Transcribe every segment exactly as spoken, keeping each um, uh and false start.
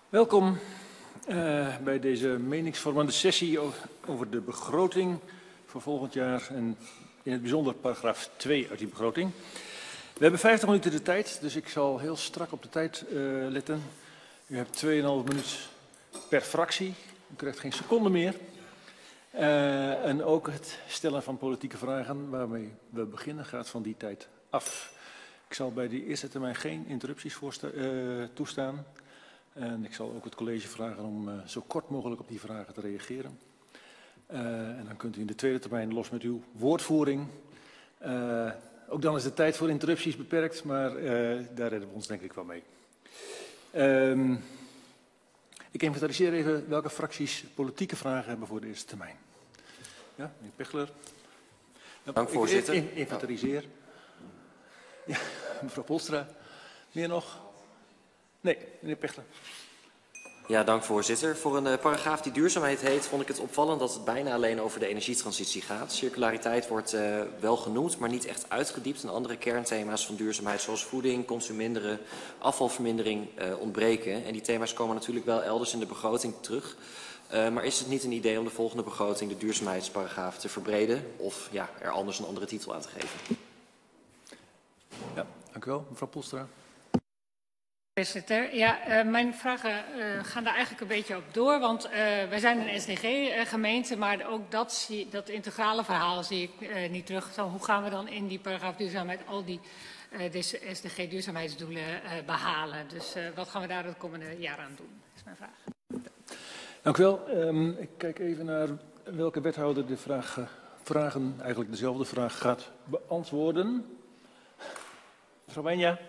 Welkom uh, bij deze meningsvormende sessie over de begroting voor volgend jaar en in het bijzonder paragraaf twee uit die begroting. We hebben vijftig minuten de tijd, dus ik zal heel strak op de tijd uh, letten. U hebt twee komma vijf minuut per fractie, u krijgt geen seconde meer. Uh, en ook het stellen van politieke vragen waarmee we beginnen gaat van die tijd af. Ik zal bij die eerste termijn geen interrupties uh, toestaan. En ik zal ook het college vragen om uh, zo kort mogelijk op die vragen te reageren. Uh, en dan kunt u in de tweede termijn los met uw woordvoering. Uh, ook dan is de tijd voor interrupties beperkt, maar uh, daar redden we ons denk ik wel mee. Uh, ik inventariseer even welke fracties politieke vragen hebben voor de eerste termijn. Ja, meneer Pechler. Dank, voorzitter. Ik inventariseer. Ja, mevrouw Polstra. Meer nog? Nee, meneer Pechler. Ja, dank voorzitter. Voor een uh, paragraaf die duurzaamheid heet, vond ik het opvallend dat het bijna alleen over de energietransitie gaat. Circulariteit wordt uh, wel genoemd, maar niet echt uitgediept. En andere kernthema's van duurzaamheid zoals voeding, consuminderen, afvalvermindering uh, ontbreken. En die thema's komen natuurlijk wel elders in de begroting terug. Uh, maar is het niet een idee om de volgende begroting de duurzaamheidsparagraaf te verbreden of ja, er anders een andere titel aan te geven? Ja, dank u wel. Mevrouw Polstra. Voorzitter, ja, uh, mijn vragen uh, gaan daar eigenlijk een beetje op door, want uh, wij zijn een S D G-gemeente, maar ook dat, dat integrale verhaal zie ik uh, niet terug. Zo, hoe gaan we dan in die paragraaf duurzaamheid al die uh, deze S D G-duurzaamheidsdoelen uh, behalen? Dus uh, wat gaan we daar het komende jaar aan doen? Dat is mijn vraag. Dank u wel. Um, ik kijk even naar welke wethouder de vraag, uh, vragen, eigenlijk dezelfde vraag, gaat beantwoorden. Mevrouw Wijnja.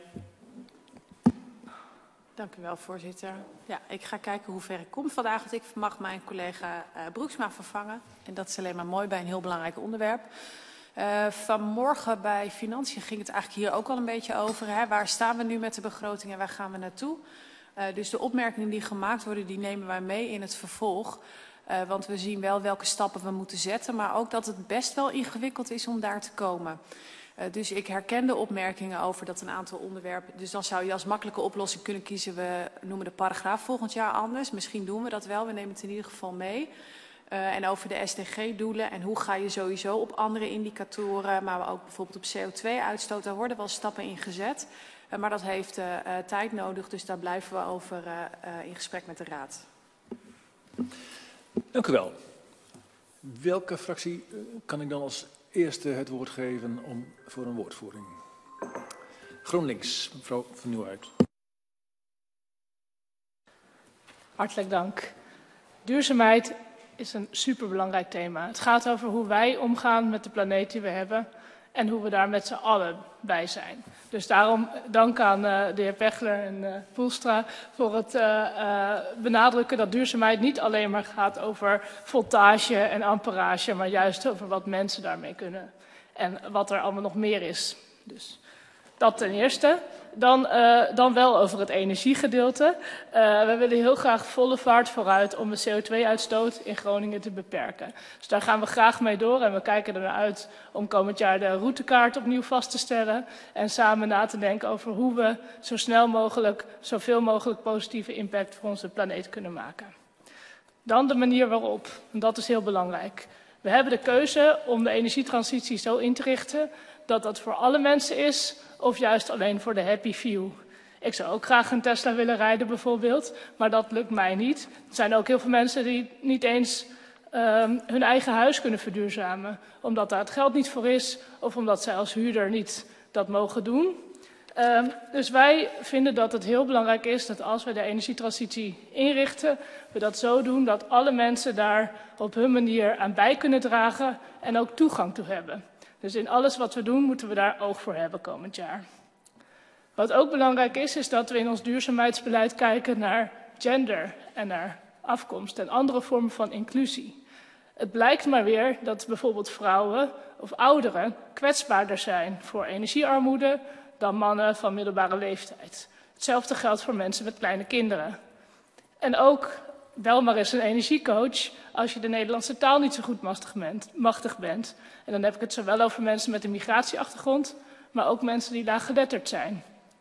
Dank u wel, voorzitter. Ja, ik ga kijken hoe ver ik kom vandaag, want ik mag mijn collega uh, Broeksma vervangen. En dat is alleen maar mooi bij een heel belangrijk onderwerp. Uh, vanmorgen bij Financiën ging het eigenlijk hier ook al een beetje over. Hè? Waar staan we nu met de begroting en waar gaan we naartoe? Uh, dus de opmerkingen die gemaakt worden, die nemen wij mee in het vervolg. Uh, want we zien wel welke stappen we moeten zetten, maar ook dat het best wel ingewikkeld is om daar te komen. Uh, dus ik herken de opmerkingen over dat een aantal onderwerpen. Dus dan zou je als makkelijke oplossing kunnen kiezen. We noemen de paragraaf volgend jaar anders. Misschien doen we dat wel. We nemen het in ieder geval mee. Uh, en over de S D G-doelen. En hoe ga je sowieso op andere indicatoren. Maar ook bijvoorbeeld op C O twee uitstoot. Daar worden wel stappen in gezet. Uh, maar dat heeft uh, uh, tijd nodig. Dus daar blijven we over uh, uh, in gesprek met de Raad. Dank u wel. Welke fractie uh, kan ik dan als eerste het woord geven om, voor een woordvoering? GroenLinks, mevrouw Van Nieuwhuid. Hartelijk dank. Duurzaamheid is een superbelangrijk thema. Het gaat over hoe wij omgaan met de planeet die we hebben en hoe we daar met z'n allen bij zijn. Dus daarom dank aan uh, de heer Pechler en uh, Poelstra voor het uh, uh, benadrukken dat duurzaamheid niet alleen maar gaat over voltage en amperage, maar juist over wat mensen daarmee kunnen en wat er allemaal nog meer is. Dus dat ten eerste. Dan, uh, dan wel over het energiegedeelte. Uh, we willen heel graag volle vaart vooruit om de C O twee uitstoot in Groningen te beperken. Dus daar gaan we graag mee door en we kijken er naar uit om komend jaar de routekaart opnieuw vast te stellen. En samen na te denken over hoe we zo snel mogelijk, zoveel mogelijk positieve impact voor onze planeet kunnen maken. Dan de manier waarop, en dat is heel belangrijk. We hebben de keuze om de energietransitie zo in te richten dat dat voor alle mensen is of juist alleen voor de happy few. Ik zou ook graag een Tesla willen rijden bijvoorbeeld, maar dat lukt mij niet. Er zijn ook heel veel mensen die niet eens um, hun eigen huis kunnen verduurzamen, omdat daar het geld niet voor is of omdat zij als huurder niet dat mogen doen. Um, dus wij vinden dat het heel belangrijk is dat als we de energietransitie inrichten, we dat zo doen dat alle mensen daar op hun manier aan bij kunnen dragen en ook toegang toe hebben. Dus in alles wat we doen, moeten we daar oog voor hebben komend jaar. Wat ook belangrijk is, is dat we in ons duurzaamheidsbeleid kijken naar gender en naar afkomst en andere vormen van inclusie. Het blijkt maar weer dat bijvoorbeeld vrouwen of ouderen kwetsbaarder zijn voor energiearmoede dan mannen van middelbare leeftijd. Hetzelfde geldt voor mensen met kleine kinderen. En ook bel maar eens een energiecoach als je de Nederlandse taal niet zo goed machtig bent. En dan heb ik het zowel over mensen met een migratieachtergrond, maar ook mensen die laaggeletterd zijn.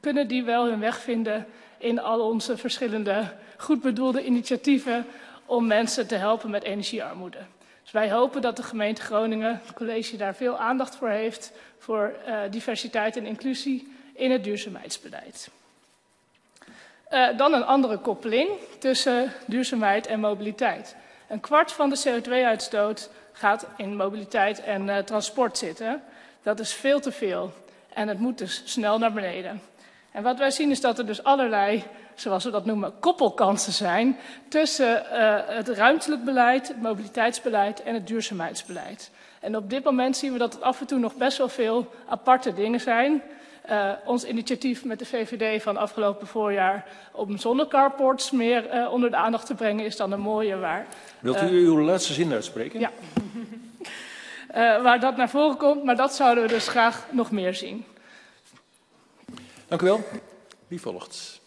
kunnen die wel hun weg vinden in al onze verschillende goed bedoelde initiatieven om mensen te helpen met energiearmoede. Dus wij hopen dat de gemeente Groningen, het college, daar veel aandacht voor heeft voor uh, diversiteit en inclusie in het duurzaamheidsbeleid. Uh, dan een andere koppeling tussen duurzaamheid en mobiliteit. Een kwart van de C O twee uitstoot gaat in mobiliteit en uh, transport zitten. Dat is veel te veel en het moet dus snel naar beneden. En wat wij zien is dat er dus allerlei, zoals we dat noemen, koppelkansen zijn tussen uh, het ruimtelijk beleid, het mobiliteitsbeleid en het duurzaamheidsbeleid. En op dit moment zien we dat het af en toe nog best wel veel aparte dingen zijn. Uh, ons initiatief met de V V D van afgelopen voorjaar om zonnecarports meer uh, onder de aandacht te brengen is dan een mooie waar. Wilt u uh, uw laatste zin uitspreken? Ja. uh, waar dat naar voren komt, maar dat zouden we dus graag nog meer zien. Dank u wel. Wie volgt?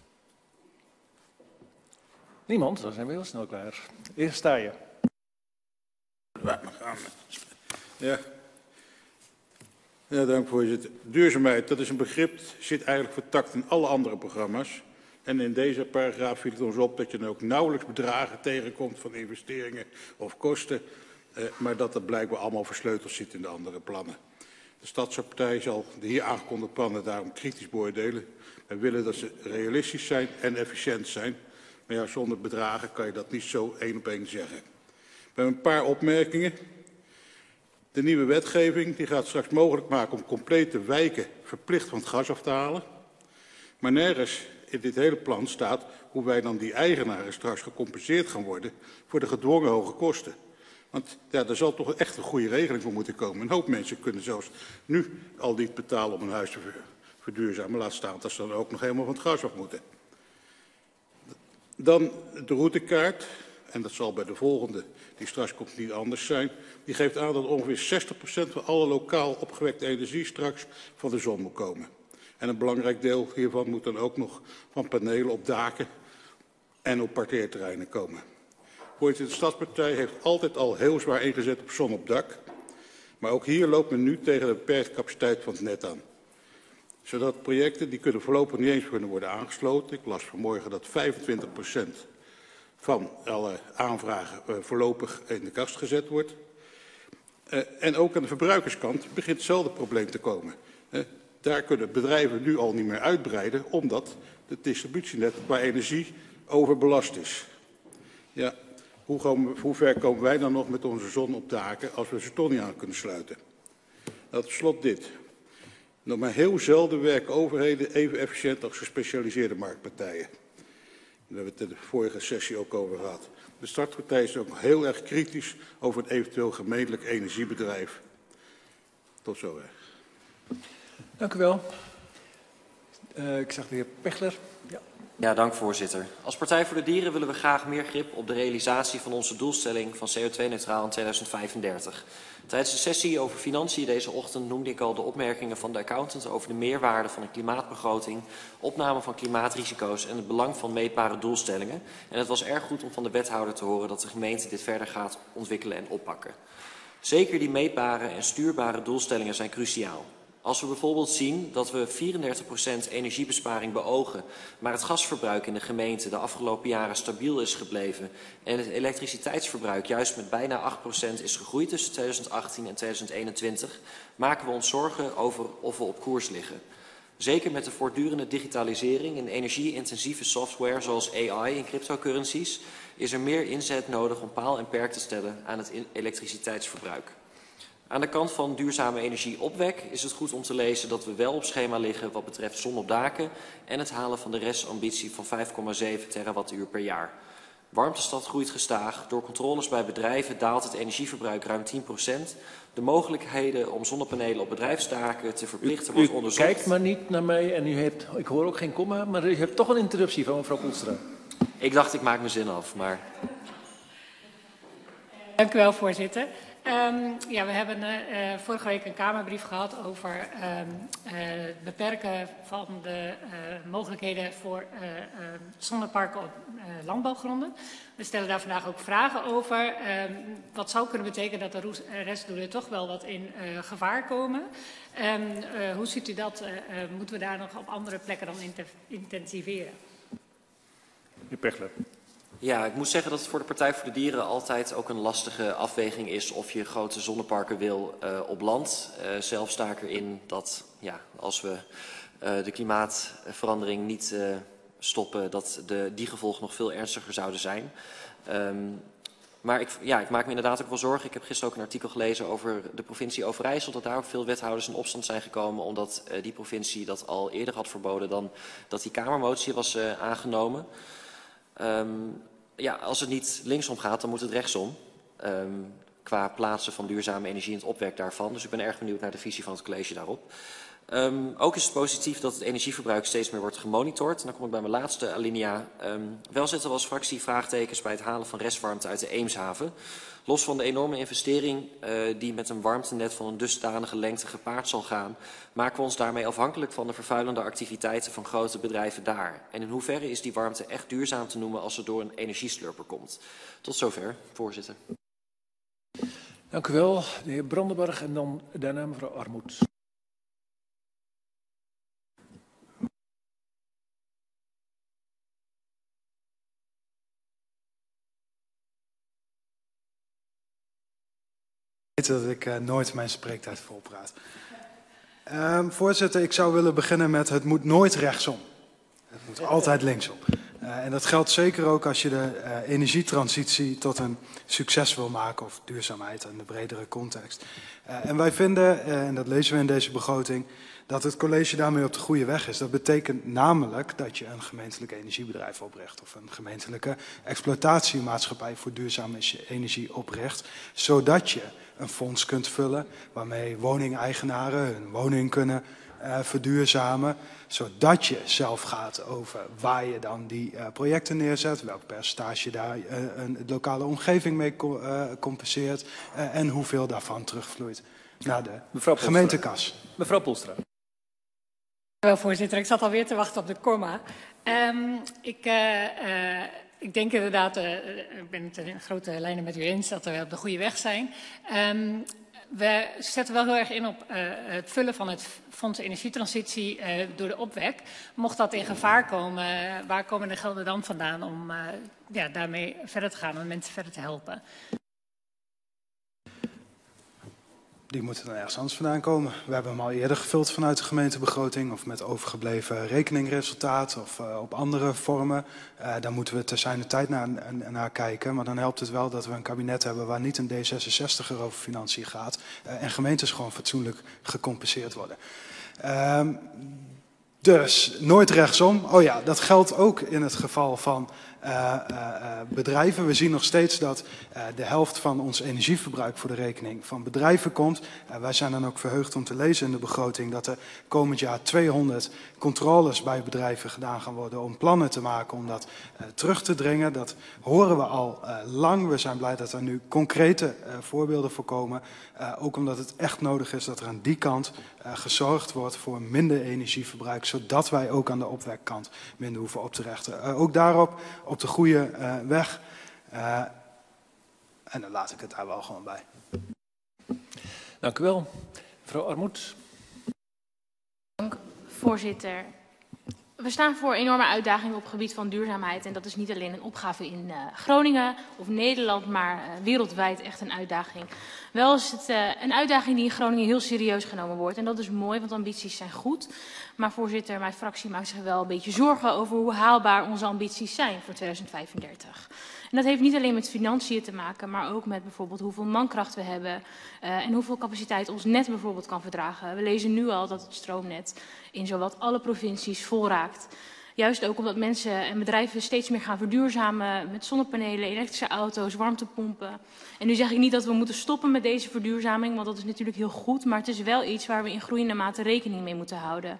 Niemand, dan zijn we heel snel klaar. Eerst sta je. Ja. Ja, dank voorzitter. Duurzaamheid, dat is een begrip, zit eigenlijk vertakt in alle andere programma's. En in deze paragraaf viel het ons op dat je dan ook nauwelijks bedragen tegenkomt van investeringen of kosten. Eh, maar dat dat blijkbaar allemaal versleuteld zit in de andere plannen. De Stadspartij zal de hier aangekondigde plannen daarom kritisch beoordelen. Wij willen dat ze realistisch zijn en efficiënt zijn. Maar ja, zonder bedragen kan je dat niet zo één op één zeggen. We hebben een paar opmerkingen. De nieuwe wetgeving die gaat straks mogelijk maken om complete wijken verplicht van het gas af te halen. Maar nergens in dit hele plan staat hoe wij dan die eigenaren straks gecompenseerd gaan worden voor de gedwongen hoge kosten. Want ja, daar zal toch echt een goede regeling voor moeten komen. Een hoop mensen kunnen zelfs nu al niet betalen om een huis te verduurzamen. Laat staan dat ze dan ook nog helemaal van het gas af moeten. Dan de routekaart. En dat zal bij de volgende, die straks komt, niet anders zijn. Die geeft aan dat ongeveer zestig procent van alle lokaal opgewekte energie straks van de zon moet komen. En een belangrijk deel hiervan moet dan ook nog van panelen op daken en op parkeerterreinen komen. Voorzitter, de Stadspartij heeft altijd al heel zwaar ingezet op zon op dak. Maar ook hier loopt men nu tegen de beperkte capaciteit van het net aan. Zodat projecten die kunnen voorlopig niet eens kunnen worden aangesloten. Ik las vanmorgen dat vijfentwintig procent van alle aanvragen uh, voorlopig in de kast gezet wordt. Uh, en ook aan de verbruikerskant begint hetzelfde probleem te komen. Uh, daar kunnen bedrijven nu al niet meer uitbreiden, omdat het distributienet qua energie overbelast is. Ja, hoe, gaan we, hoe ver komen wij dan nog met onze zon op daken als we ze toch niet aan kunnen sluiten? Nou, tot slot dit. Nog maar heel zelden werken overheden even efficiënt als gespecialiseerde marktpartijen. Daar hebben we het in de vorige sessie ook over gehad. De Stadspartij is ook heel erg kritisch over het eventueel gemeentelijk energiebedrijf. Tot zover. Dank u wel. Uh, ik zag de heer Pechler. Ja. Ja, dank voorzitter. Als Partij voor de Dieren willen we graag meer grip op de realisatie van onze doelstelling van C O twee neutraal in tweeduizend vijfendertig. Tijdens de sessie over financiën deze ochtend noemde ik al de opmerkingen van de accountant over de meerwaarde van een klimaatbegroting, opname van klimaatrisico's en het belang van meetbare doelstellingen. En het was erg goed om van de wethouder te horen dat de gemeente dit verder gaat ontwikkelen en oppakken. Zeker die meetbare en stuurbare doelstellingen zijn cruciaal. Als we bijvoorbeeld zien dat we vierendertig procent energiebesparing beogen, maar het gasverbruik in de gemeente de afgelopen jaren stabiel is gebleven en het elektriciteitsverbruik juist met bijna acht procent is gegroeid tussen tweeduizend achttien en tweeduizend eenentwintig, maken we ons zorgen over of we op koers liggen. Zeker met de voortdurende digitalisering en energie-intensieve software zoals A I en cryptocurrencies is er meer inzet nodig om paal en perk te stellen aan het elektriciteitsverbruik. Aan de kant van duurzame energieopwek is het goed om te lezen dat we wel op schema liggen wat betreft zon op daken en het halen van de restambitie van vijf komma zeven terawattuur per jaar. Warmtestad groeit gestaag. Door controles bij bedrijven daalt het energieverbruik ruim tien procent. De mogelijkheden om zonnepanelen op bedrijfstaken te verplichten wordt onderzocht. U kijkt maar niet naar mij en u hebt, ik hoor ook geen komma, maar u hebt toch een interruptie van mevrouw Poelstra. Ik dacht ik maak mijn zin af, maar... Dank u wel, voorzitter. Um, ja, we hebben uh, vorige week een Kamerbrief gehad over um, uh, het beperken van de uh, mogelijkheden voor uh, uh, zonneparken op uh, landbouwgronden. We stellen daar vandaag ook vragen over. Um, wat zou kunnen betekenen dat de restdoelen toch wel wat in uh, gevaar komen. Um, uh, hoe ziet u dat? Uh, uh, moeten we daar nog op andere plekken dan intensiveren? Meneer Pechler. Ja, ik moet zeggen dat het voor de Partij voor de Dieren altijd ook een lastige afweging is of je grote zonneparken wil uh, op land. Uh, zelf sta ik erin dat ja, als we uh, de klimaatverandering niet uh, stoppen, dat de, die gevolgen nog veel ernstiger zouden zijn. Um, maar ik, ja, ik maak me inderdaad ook wel zorgen. Ik heb gisteren ook een artikel gelezen over de provincie Overijssel, dat daar ook veel wethouders in opstand zijn gekomen, omdat uh, die provincie dat al eerder had verboden dan dat die Kamermotie was uh, aangenomen. Um, ja, als het niet linksom gaat, dan moet het rechtsom. Um, qua plaatsen van duurzame energie en het opwek daarvan. Dus ik ben erg benieuwd naar de visie van het college daarop. Um, ook is het positief dat het energieverbruik steeds meer wordt gemonitord. En dan kom ik bij mijn laatste alinea. Um, wel zetten we als fractie vraagtekens bij het halen van restwarmte uit de Eemshaven. Los van de enorme investering uh, die met een warmtenet van een dusdanige lengte gepaard zal gaan, maken we ons daarmee afhankelijk van de vervuilende activiteiten van grote bedrijven daar. En in hoeverre is die warmte echt duurzaam te noemen als het door een energieslurper komt? Tot zover, voorzitter. Dank u wel, de heer Brandenburg en dan daarna mevrouw Armoed. Dat ik uh, nooit mijn spreektijd volpraat. Uh, voorzitter, ik zou willen beginnen met het moet nooit rechtsom. Het moet altijd linksom. Uh, en dat geldt zeker ook als je de uh, energietransitie tot een succes wil maken of duurzaamheid in de bredere context. Uh, en wij vinden, uh, en dat lezen we in deze begroting, dat het college daarmee op de goede weg is. Dat betekent namelijk dat je een gemeentelijk energiebedrijf opricht of een gemeentelijke exploitatiemaatschappij voor duurzame energie opricht, zodat je een fonds kunt vullen waarmee woningeigenaren hun woning kunnen uh, verduurzamen, zodat je zelf gaat over waar je dan die uh, projecten neerzet, welk percentage daar uh, een lokale omgeving mee co uh, compenseert uh, en hoeveel daarvan terugvloeit naar de Mevrouw gemeentekas. Mevrouw Poelstra. Wel, voorzitter, ik zat alweer te wachten op de komma. Um, ik, uh, uh, ik denk inderdaad, uh, ik ben het in grote lijnen met u eens dat we op de goede weg zijn. Um, we zetten wel heel erg in op uh, het vullen van het Fonds Energietransitie uh, door de opwek. Mocht dat in gevaar komen, uh, waar komen de gelden dan vandaan om uh, ja, daarmee verder te gaan en mensen verder te helpen? Die moeten er ergens anders vandaan komen. We hebben hem al eerder gevuld vanuit de gemeentebegroting of met overgebleven rekeningresultaat of uh, op andere vormen. Uh, daar moeten we ter zijner tijd naar, naar kijken. Maar dan helpt het wel dat we een kabinet hebben waar niet een D zesenzestig over financiën gaat uh, en gemeentes gewoon fatsoenlijk gecompenseerd worden. Uh, dus nooit rechtsom. Oh ja, dat geldt ook in het geval van Uh, uh, bedrijven. We zien nog steeds dat uh, de helft van ons energieverbruik voor de rekening van bedrijven komt. Uh, wij zijn dan ook verheugd om te lezen in de begroting dat er komend jaar tweehonderd controles bij bedrijven gedaan gaan worden om plannen te maken om dat uh, terug te dringen. Dat horen we al uh, lang. We zijn blij dat er nu concrete uh, voorbeelden voor komen. Uh, ook omdat het echt nodig is dat er aan die kant uh, gezorgd wordt voor minder energieverbruik, zodat wij ook aan de opwekkant minder hoeven op te richten. Uh, ook daarop op de goede uh, weg. Uh, en dan laat ik het daar wel gewoon bij. Dank u wel. Mevrouw Armoed. Dank, voorzitter. We staan voor enorme uitdagingen op het gebied van duurzaamheid. En dat is niet alleen een opgave in uh, Groningen of Nederland, maar uh, wereldwijd echt een uitdaging. Wel is het uh, een uitdaging die in Groningen heel serieus genomen wordt. En dat is mooi, want ambities zijn goed. Maar voorzitter, mijn fractie maakt zich wel een beetje zorgen over hoe haalbaar onze ambities zijn voor tweeduizend vijfendertig. En dat heeft niet alleen met financiën te maken, maar ook met bijvoorbeeld hoeveel mankracht we hebben uh, en hoeveel capaciteit ons net bijvoorbeeld kan verdragen. We lezen nu al dat het stroomnet in zowat alle provincies vol raakt. Juist ook omdat mensen en bedrijven steeds meer gaan verduurzamen met zonnepanelen, elektrische auto's, warmtepompen. En nu zeg ik niet dat we moeten stoppen met deze verduurzaming, want dat is natuurlijk heel goed, maar het is wel iets waar we in groeiende mate rekening mee moeten houden.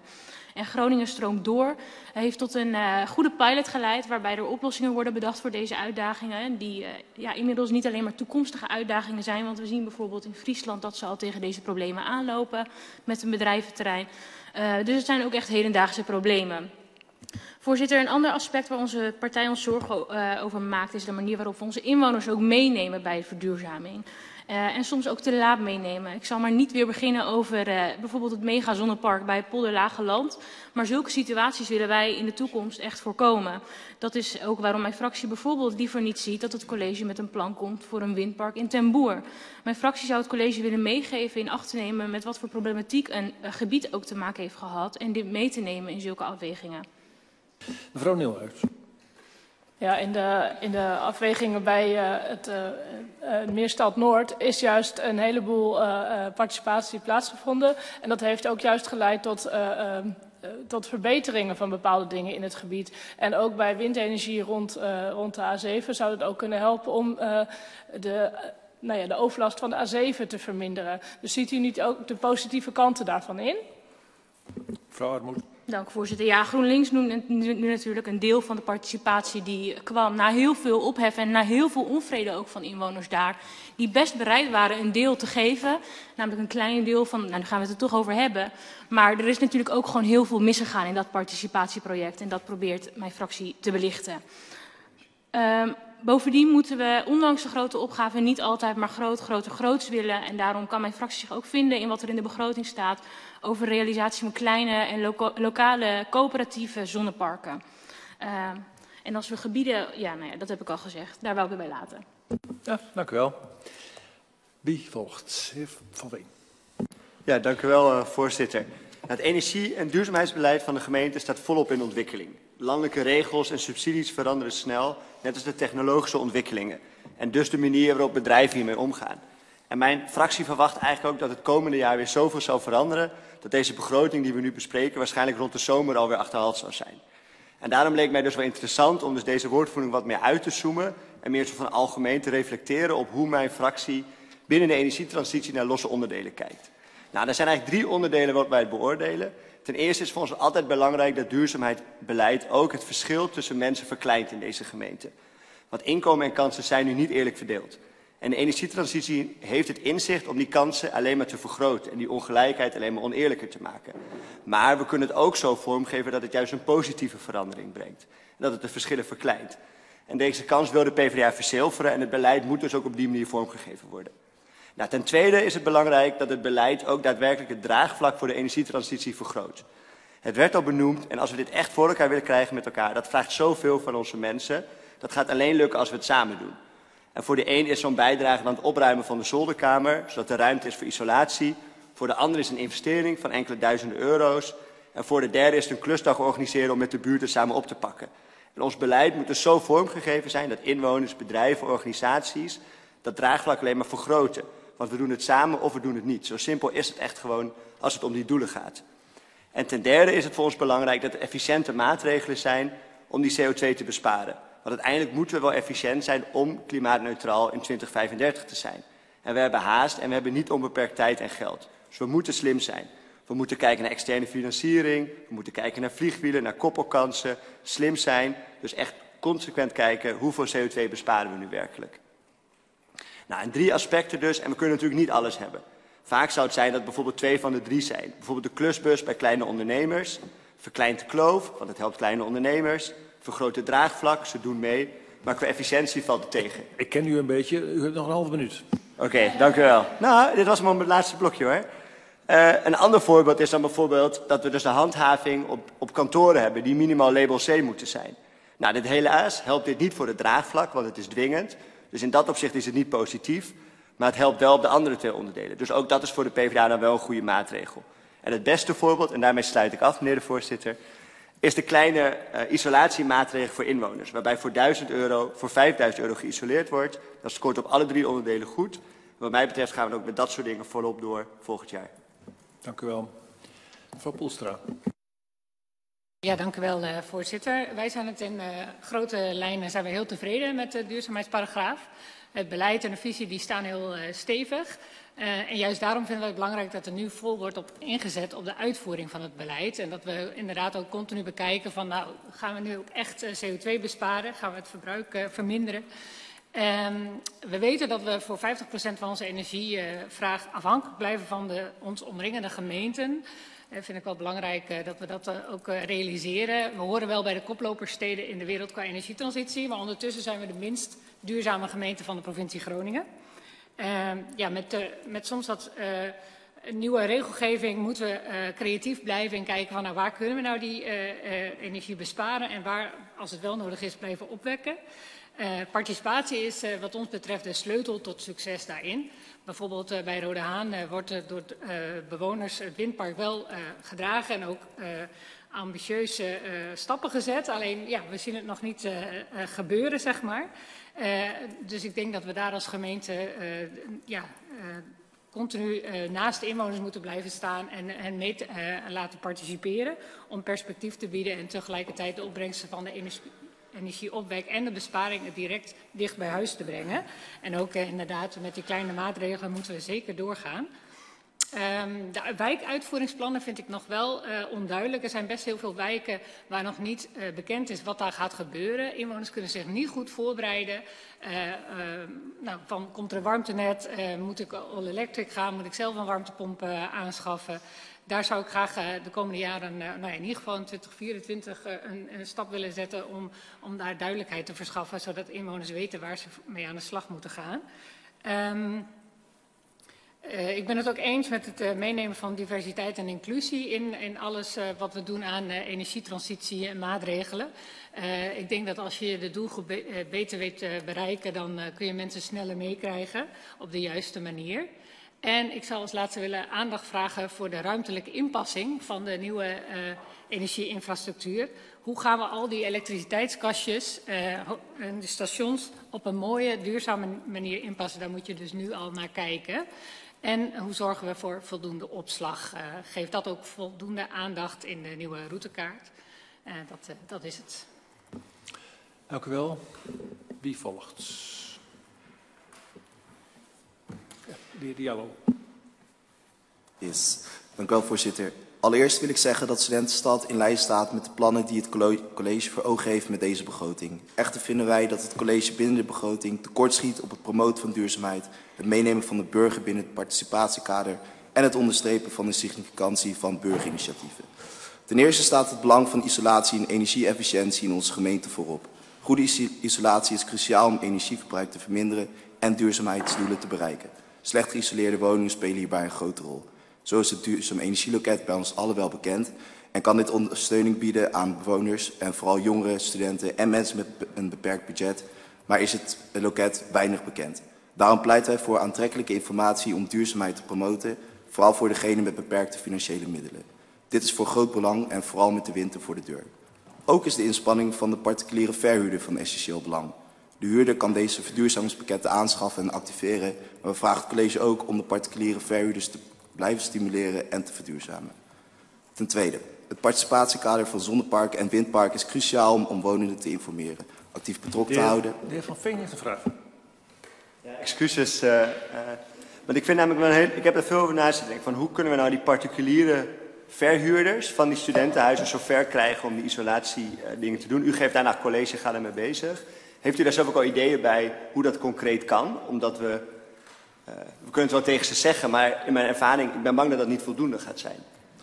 en Groningen stroomt door heeft tot een uh, goede pilot geleid waarbij er oplossingen worden bedacht voor deze uitdagingen. Die uh, ja, inmiddels niet alleen maar toekomstige uitdagingen zijn, want we zien bijvoorbeeld in Friesland dat ze al tegen deze problemen aanlopen met een bedrijventerrein. Uh, dus het zijn ook echt hedendaagse problemen. Voorzitter, een ander aspect waar onze partij ons zorgen uh, over maakt is de manier waarop we onze inwoners ook meenemen bij de verduurzaming. Uh, en soms ook te laat meenemen. Ik zal maar niet weer beginnen over uh, bijvoorbeeld het megazonnepark bij Polderlageland. Maar zulke situaties willen wij in de toekomst echt voorkomen. Dat is ook waarom mijn fractie bijvoorbeeld liever niet ziet dat het college met een plan komt voor een windpark in Ten Boer. Mijn fractie zou het college willen meegeven in acht te nemen met wat voor problematiek een uh, gebied ook te maken heeft gehad. En dit mee te nemen in zulke afwegingen. Mevrouw Nieuwhuis. Ja, in de, in de afwegingen bij uh, het uh, uh, Meerstad Noord is juist een heleboel uh, uh, participatie plaatsgevonden. En dat heeft ook juist geleid tot, uh, uh, tot verbeteringen van bepaalde dingen in het gebied. En ook bij windenergie rond, uh, rond de A zeven zou het ook kunnen helpen om uh, de, uh, nou ja, de overlast van de A zeven te verminderen. Dus ziet u niet ook de positieve kanten daarvan in? Mevrouw Armoed. Dank voorzitter. Ja, GroenLinks noemt nu, nu natuurlijk een deel van de participatie die kwam na heel veel ophef en na heel veel onvrede ook van inwoners daar. Die best bereid waren een deel te geven, namelijk een klein deel van, nou daar gaan we het er toch over hebben. Maar er is natuurlijk ook gewoon heel veel misgegaan in dat participatieproject en dat probeert mijn fractie te belichten. Um, Bovendien moeten we, ondanks de grote opgave, niet altijd maar groot, groter, groots willen. En daarom kan mijn fractie zich ook vinden in wat er in de begroting staat over realisatie van kleine en loka lokale coöperatieve zonneparken. Uh, en als we gebieden, ja, nou ja, dat heb ik al gezegd, daar wou ik het bij laten. Ja, dank u wel. Wie volgt? Heer Van Veen. Ja, dank u wel, uh, voorzitter. Het energie- en duurzaamheidsbeleid van de gemeente staat volop in ontwikkeling. Landelijke regels en subsidies veranderen snel, net als de technologische ontwikkelingen. En dus de manier waarop bedrijven hiermee omgaan. En mijn fractie verwacht eigenlijk ook dat het komende jaar weer zoveel zal veranderen, dat deze begroting die we nu bespreken waarschijnlijk rond de zomer alweer achterhaald zal zijn. En daarom leek mij dus wel interessant om dus deze woordvoering wat meer uit te zoomen en meer zo van algemeen te reflecteren op hoe mijn fractie binnen de energietransitie naar losse onderdelen kijkt. Nou, er zijn eigenlijk drie onderdelen wat wij het beoordelen. Ten eerste is voor ons altijd belangrijk dat duurzaamheidsbeleid ook het verschil tussen mensen verkleint in deze gemeente. Want inkomen en kansen zijn nu niet eerlijk verdeeld. En de energietransitie heeft het inzicht om die kansen alleen maar te vergroten en die ongelijkheid alleen maar oneerlijker te maken. Maar we kunnen het ook zo vormgeven dat het juist een positieve verandering brengt. En dat het de verschillen verkleint. En deze kans wil de PvdA verzilveren en het beleid moet dus ook op die manier vormgegeven worden. Nou, ten tweede is het belangrijk dat het beleid ook daadwerkelijk het draagvlak voor de energietransitie vergroot. Het werd al benoemd en als we dit echt voor elkaar willen krijgen met elkaar, dat vraagt zoveel van onze mensen. Dat gaat alleen lukken als we het samen doen. En voor de een is zo'n bijdrage aan het opruimen van de zolderkamer, zodat er ruimte is voor isolatie. Voor de ander is een investering van enkele duizenden euro's. En voor de derde is het een klusdag organiseren om met de buurten samen op te pakken. En ons beleid moet dus zo vormgegeven zijn dat inwoners, bedrijven, organisaties dat draagvlak alleen maar vergroten. Want we doen het samen of we doen het niet. Zo simpel is het echt gewoon als het om die doelen gaat. En ten derde is het voor ons belangrijk dat er efficiënte maatregelen zijn om die C O twee te besparen. Want uiteindelijk moeten we wel efficiënt zijn om klimaatneutraal in twintig vijfendertig te zijn. En we hebben haast en we hebben niet onbeperkt tijd en geld. Dus we moeten slim zijn. We moeten kijken naar externe financiering. We moeten kijken naar vliegwielen, naar koppelkansen. Slim zijn. Dus echt consequent kijken hoeveel C O twee besparen we nu werkelijk. Nou, en drie aspecten dus. En we kunnen natuurlijk niet alles hebben. Vaak zou het zijn dat bijvoorbeeld twee van de drie zijn. Bijvoorbeeld de klusbus bij kleine ondernemers. Verkleint de kloof, want het helpt kleine ondernemers. Vergroot het draagvlak, ze doen mee. Maar qua efficiëntie valt het tegen. Ik ken u een beetje. U hebt nog een halve minuut. Oké, okay, dank u wel. Nou, dit was maar mijn laatste blokje hoor. Uh, een ander voorbeeld is dan bijvoorbeeld dat we dus de handhaving op, op kantoren hebben die minimaal label C moeten zijn. Nou, dit helaas helpt dit niet voor het draagvlak, want het is dwingend. Dus in dat opzicht is het niet positief. Maar het helpt wel op de andere twee onderdelen. Dus ook dat is voor de PvdA dan wel een goede maatregel. En het beste voorbeeld, en daarmee sluit ik af, meneer de voorzitter, is de kleine uh, isolatiemaatregel voor inwoners. Waarbij voor duizend euro, voor vijfduizend euro geïsoleerd wordt. Dat scoort op alle drie onderdelen goed. En wat mij betreft gaan we ook met dat soort dingen volop door volgend jaar. Dank u wel. Mevrouw Poelstra. Ja, dank u wel, uh, voorzitter. Wij zijn het in uh, grote lijnen zijn we heel tevreden met de duurzaamheidsparagraaf. Het beleid en de visie die staan heel uh, stevig. Uh, en juist daarom vinden we het belangrijk dat er nu vol wordt op ingezet op de uitvoering van het beleid. En dat we inderdaad ook continu bekijken van, nou, gaan we nu ook echt uh, C O twee besparen? Gaan we het verbruik uh, verminderen? Um, we weten dat we voor vijftig procent van onze energievraag uh, afhankelijk blijven van de ons omringende gemeenten. Dat uh, vind ik wel belangrijk uh, dat we dat uh, ook uh, realiseren. We horen wel bij de koplopersteden in de wereld qua energietransitie, maar ondertussen zijn we de minst duurzame gemeente van de provincie Groningen. Uh, ja, met, uh, met soms wat uh, nieuwe regelgeving moeten we uh, creatief blijven en kijken van, nou, waar kunnen we nou die uh, uh, energie besparen en waar, als het wel nodig is, blijven opwekken. Uh, participatie is uh, wat ons betreft de sleutel tot succes daarin. Bijvoorbeeld uh, bij Rode Haan uh, wordt uh, door uh, bewoners het windpark wel uh, gedragen en ook uh, ambitieuze uh, stappen gezet. Alleen, ja, we zien het nog niet uh, uh, gebeuren, zeg maar. Uh, dus ik denk dat we daar als gemeente uh, ja, uh, continu uh, naast de inwoners moeten blijven staan en hen mee te, uh, laten participeren om perspectief te bieden en tegelijkertijd de opbrengsten van de energie energieopwek en de besparingen direct dicht bij huis te brengen. En ook uh, inderdaad met die kleine maatregelen moeten we zeker doorgaan. Um, de wijkuitvoeringsplannen vind ik nog wel uh, onduidelijk. Er zijn best heel veel wijken waar nog niet uh, bekend is wat daar gaat gebeuren. Inwoners kunnen zich niet goed voorbereiden. Uh, uh, nou, van, komt er een warmtenet? Uh, moet ik all electric gaan? Moet ik zelf een warmtepomp uh, aanschaffen? Daar zou ik graag uh, de komende jaren, uh, nou ja, in ieder geval in twintig vierentwintig, uh, een, een stap willen zetten om, om daar duidelijkheid te verschaffen, zodat inwoners weten waar ze mee aan de slag moeten gaan. Um, Uh, ik ben het ook eens met het uh, meenemen van diversiteit en inclusie in, in alles uh, wat we doen aan uh, energietransitie en maatregelen. Uh, ik denk dat als je de doelgroep be uh, beter weet uh, bereiken, dan uh, kun je mensen sneller meekrijgen op de juiste manier. En ik zou als laatste willen aandacht vragen voor de ruimtelijke inpassing van de nieuwe uh, energieinfrastructuur. Hoe gaan we al die elektriciteitskastjes uh, en de stations op een mooie, duurzame manier inpassen? Daar moet je dus nu al naar kijken. En hoe zorgen we voor voldoende opslag? Uh, geef dat ook voldoende aandacht in de nieuwe routekaart. Uh, dat, uh, dat is het. Dank u wel. Wie volgt? Ja, de heer Diallo. Yes. Dank u wel, voorzitter. Allereerst wil ik zeggen dat Studentenstad in lijn staat met de plannen die het college voor ogen heeft met deze begroting. Echter vinden wij dat het college binnen de begroting tekortschiet op het promoten van duurzaamheid, het meenemen van de burger binnen het participatiekader en het onderstrepen van de significantie van burgerinitiatieven. Ten eerste staat het belang van isolatie en energie-efficiëntie in onze gemeente voorop. Goede isolatie is cruciaal om energieverbruik te verminderen en duurzaamheidsdoelen te bereiken. Slecht geïsoleerde woningen spelen hierbij een grote rol. Zo is het duurzaam energieloket bij ons allen wel bekend en kan dit ondersteuning bieden aan bewoners en vooral jongeren, studenten en mensen met een beperkt budget, maar is het loket weinig bekend. Daarom pleiten wij voor aantrekkelijke informatie om duurzaamheid te promoten, vooral voor degenen met beperkte financiële middelen. Dit is voor groot belang en vooral met de winter voor de deur. Ook is de inspanning van de particuliere verhuurder van essentieel belang. De huurder kan deze verduurzamingspakketten aanschaffen en activeren, maar we vragen het college ook om de particuliere verhuurders te blijven stimuleren en te verduurzamen. Ten tweede, het participatiekader van zonneparken en windparken is cruciaal om omwonenden te informeren, actief betrokken te houden. De heer Van Veen heeft een vraag. Ja, excuses, uh, uh, want ik vind namelijk wel een heel, ik heb er veel over na te denken van hoe kunnen we nou die particuliere verhuurders van die studentenhuizen zover krijgen om die isolatie uh, dingen te doen. U geeft daarna college, ga ermee bezig. Heeft u daar zelf ook al ideeën bij hoe dat concreet kan? Omdat we Uh, we kunnen het wel tegen ze zeggen, maar in mijn ervaring, ik ben bang dat dat niet voldoende gaat zijn.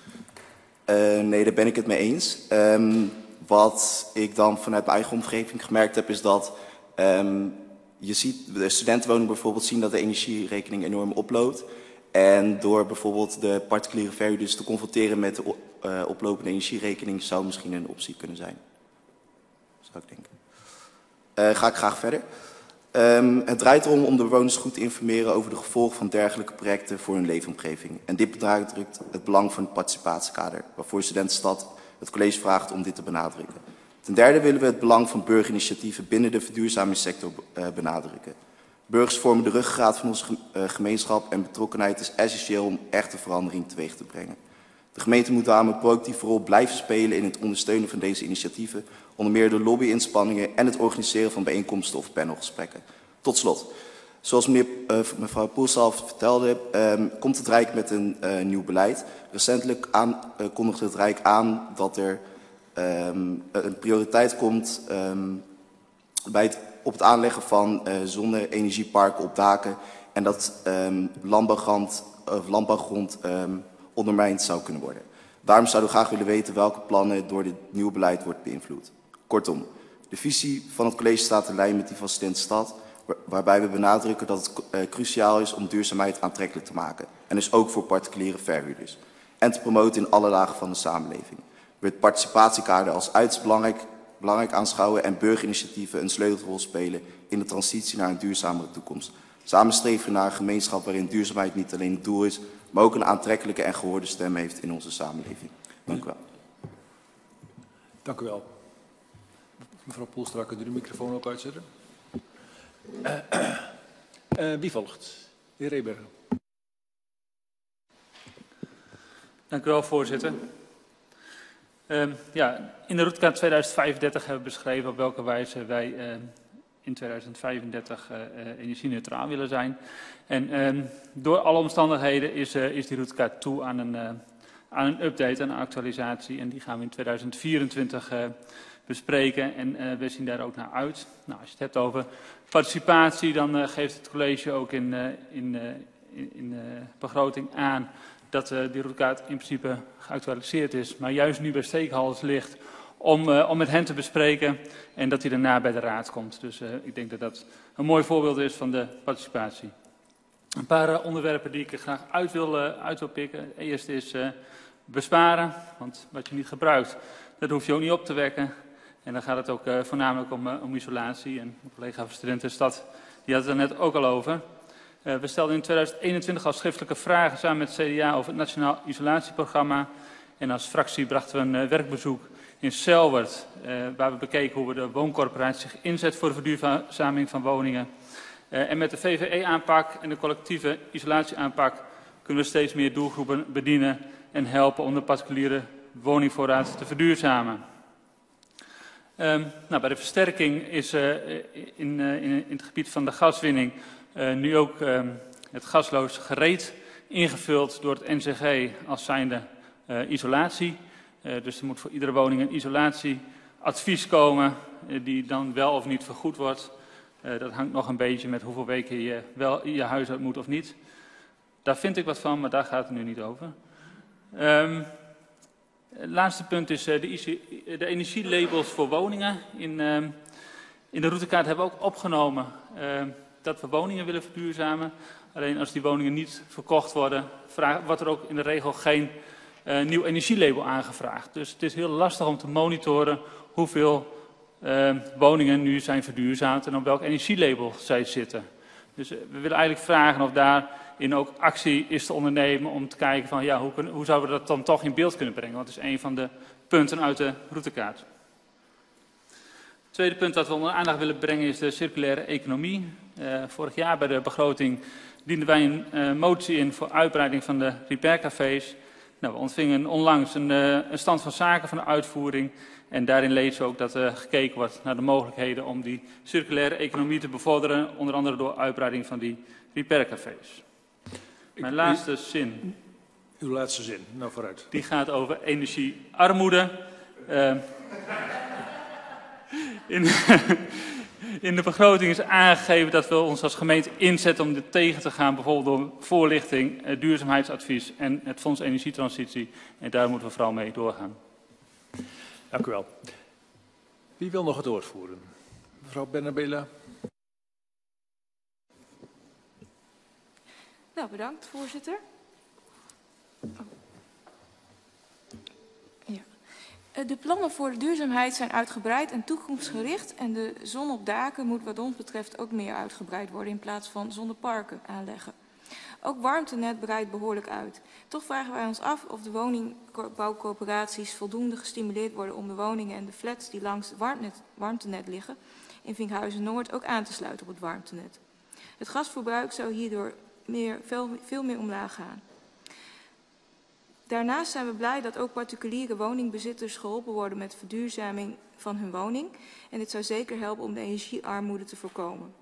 Uh, nee, daar ben ik het mee eens. Um, wat ik dan vanuit mijn eigen omgeving gemerkt heb, is dat um, je ziet, de studentenwoningen bijvoorbeeld zien dat de energierekening enorm oploopt. En door bijvoorbeeld de particuliere verhuurders te confronteren met de uh, oplopende energierekening zou misschien een optie kunnen zijn. Zou ik denken. Uh, ga ik graag verder. Um, het draait erom om de bewoners goed te informeren over de gevolgen van dergelijke projecten voor hun leefomgeving. En dit benadrukt het belang van het participatiekader, waarvoor Studentenstad het college vraagt om dit te benadrukken. Ten derde willen we het belang van burgerinitiatieven binnen de verduurzamingssector uh, benadrukken. Burgers vormen de ruggengraat van onze uh, gemeenschap en betrokkenheid is essentieel om echte verandering teweeg te brengen. De gemeente moet daarom een proactieve rol blijven spelen in het ondersteunen van deze initiatieven, onder meer door lobbyinspanningen en het organiseren van bijeenkomsten of panelgesprekken. Tot slot, Zoals meneer, uh, mevrouw Poels al vertelde, um, komt het Rijk met een uh, nieuw beleid. Recentelijk aan, uh, kondigde het Rijk aan dat er um, een prioriteit komt um, bij het, op het aanleggen van uh, zonne-energieparken op daken en dat um, landbouwgrond, uh, landbouwgrond um, ondermijnd zou kunnen worden. Daarom zouden we graag willen weten welke plannen door dit nieuwe beleid wordt beïnvloed. Kortom, de visie van het college staat in lijn met die van Studentstad, waarbij we benadrukken dat het uh, cruciaal is om duurzaamheid aantrekkelijk te maken. En dus ook voor particuliere verhuurders. En te promoten in alle lagen van de samenleving. We het participatiekader als uiterst belangrijk, belangrijk aanschouwen en burgerinitiatieven een sleutelrol spelen in de transitie naar een duurzamere toekomst. Samen streven we naar een gemeenschap waarin duurzaamheid niet alleen het doel is, maar ook een aantrekkelijke en gehoorde stem heeft in onze samenleving. Dank u wel. Dank u wel. Mevrouw Poelstra, kunt u de microfoon ook uitzetten? Uh, uh, wie volgt? De heer Rebergen. Dank u wel, voorzitter. Uh, ja, in de routekaart tweeduizend vijfendertig hebben we beschreven op welke wijze wij uh, in tweeduizend vijfendertig uh, uh, energie-neutraal willen zijn. En uh, door alle omstandigheden is, uh, is die routekaart toe aan een, uh, aan een update, aan een actualisatie. En die gaan we in tweeduizend vierentwintig uh, bespreken en uh, we zien daar ook naar uit. Nou, als je het hebt over participatie, dan uh, geeft het college ook in, uh, in, uh, in, in uh, begroting aan dat uh, die routekaart in principe geactualiseerd is, maar juist nu bij stakeholders ligt om, uh, om met hen te bespreken en dat die daarna bij de raad komt. Dus uh, ik denk dat dat een mooi voorbeeld is van de participatie. Een paar uh, onderwerpen die ik er graag uit wil, uh, uit wil pikken. Het eerste is uh, besparen, want wat je niet gebruikt, dat hoef je ook niet op te wekken. En dan gaat het ook uh, voornamelijk om, uh, om isolatie. En mijn collega van Studentenstad die had het er net ook al over. Uh, we stelden in tweeduizend eenentwintig al schriftelijke vragen samen met het C D A over het Nationaal Isolatieprogramma. En als fractie brachten we een uh, werkbezoek in Selwerd, uh, waar we bekeken hoe we de wooncorporatie zich inzet voor de verduurzaming van woningen. Uh, en met de V V E-aanpak en de collectieve isolatieaanpak kunnen we steeds meer doelgroepen bedienen en helpen om de particuliere woningvoorraad te verduurzamen. Um, nou, bij de versterking is uh, in, uh, in, in het gebied van de gaswinning uh, nu ook uh, het gasloos gereed ingevuld door het N Z G als zijnde uh, isolatie. Uh, dus er moet voor iedere woning een isolatieadvies komen uh, die dan wel of niet vergoed wordt. Uh, dat hangt nog een beetje met hoeveel weken je wel je huis uit moet of niet. Daar vind ik wat van, maar daar gaat het nu niet over. Um, Het laatste punt is uh, de, de energielabels voor woningen. In, uh, in de routekaart hebben we ook opgenomen uh, dat we woningen willen verduurzamen. Alleen als die woningen niet verkocht worden, vraag, wordt er ook in de regel geen uh, nieuw energielabel aangevraagd. Dus het is heel lastig om te monitoren hoeveel uh, woningen nu zijn verduurzaamd en op welk energielabel zij zitten. Dus uh, we willen eigenlijk vragen of daarin ook actie is te ondernemen om te kijken van ja, hoe, kunnen, hoe zouden we dat dan toch in beeld kunnen brengen. Want het is een van de punten uit de routekaart. Het tweede punt dat we onder aandacht willen brengen is de circulaire economie. Uh, vorig jaar bij de begroting dienden wij een uh, motie in voor uitbreiding van de repaircafés. Nou, we ontvingen onlangs een, uh, een stand van zaken van de uitvoering. En daarin lezen we ook dat er gekeken wordt naar de mogelijkheden om die circulaire economie te bevorderen. Onder andere door uitbreiding van die repaircafés. Mijn ik, laatste zin. Uw laatste zin, nou vooruit. Die gaat over energiearmoede. Uh, in, in de begroting is aangegeven dat we ons als gemeente inzetten om dit tegen te gaan. Bijvoorbeeld door voorlichting, uh, duurzaamheidsadvies en het Fonds Energietransitie. En daar moeten we vooral mee doorgaan. Dank u wel. Wie wil nog het woord voeren? Mevrouw Bernabela. Nou, bedankt, voorzitter. Oh. Ja. De plannen voor de duurzaamheid zijn uitgebreid en toekomstgericht. En de zon op daken moet wat ons betreft ook meer uitgebreid worden in plaats van zonneparken aanleggen. Ook warmtenet breidt behoorlijk uit. Toch vragen wij ons af of de woningbouwcorporaties voldoende gestimuleerd worden om de woningen en de flats die langs het warmtenet, warmtenet liggen in Vinkhuizen-Noord ook aan te sluiten op het warmtenet. Het gasverbruik zou hierdoor meer, veel, veel meer omlaag gaan. Daarnaast zijn we blij dat ook particuliere woningbezitters geholpen worden met verduurzaming van hun woning. En dit zou zeker helpen om de energiearmoede te voorkomen.